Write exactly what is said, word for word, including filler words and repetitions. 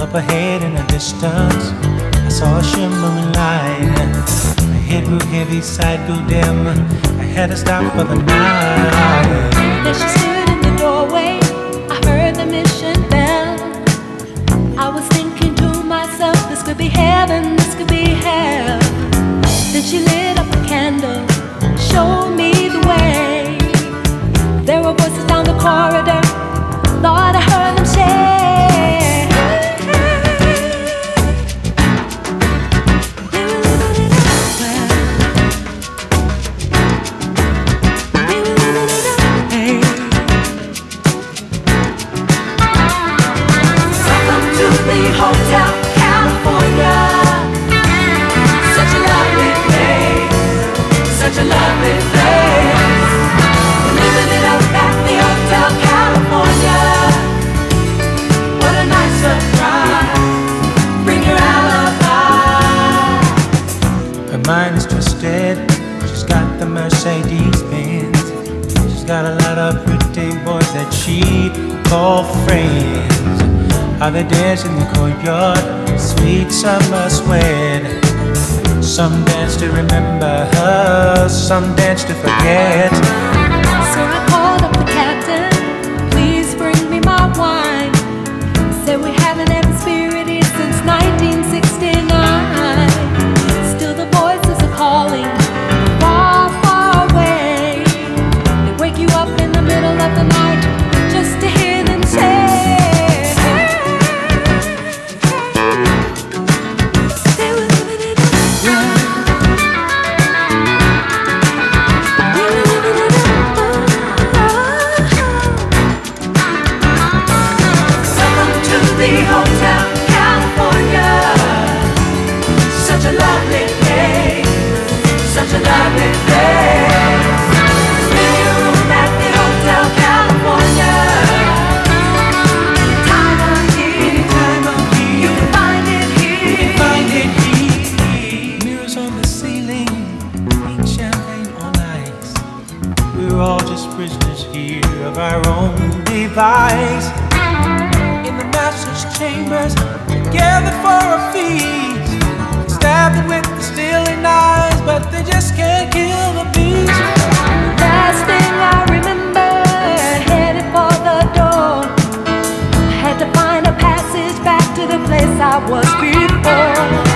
Up ahead in the distance, I saw a shimmering light. My head grew heavy, sight grew dim. I had to stop for the night. Then she stood in the doorway. I heard the mission bell. I was thinking to myself, this could be heaven, this could be hell. Then she lit up a candle, showed me the way. There were voices down the corridor. Lord, I heard them say, Hotel California, such a lovely place, such a lovely place. Living it up at the Hotel California. What a nice surprise. Bring your alibi. Her mind is twisted. She's got the Mercedes Benz. She's got a lot of pretty boys that she call friends. How they dance in the courtyard, sweet summer sweat. Some dance to remember her, some dance to forget. So I called up the captain, please bring me my wine. Said we haven't had the spirit since nineteen sixty-nine. Still the voices are calling, far, far away. They wake you up in the middle of the night just to hear them say, Hotel California, such a lovely place, such a lovely place. Spend your room at the Hotel California. Time of year, time of year, you can find it here. You can find it here. Mirrors on the ceiling, pink champagne on ice. We're all just prisoners here of our own device. Chambers together for a feast, stabbed with the steely knives, but they just can't kill the beast. Last thing I remember, headed for the door. I had to find a passage back to the place I was before.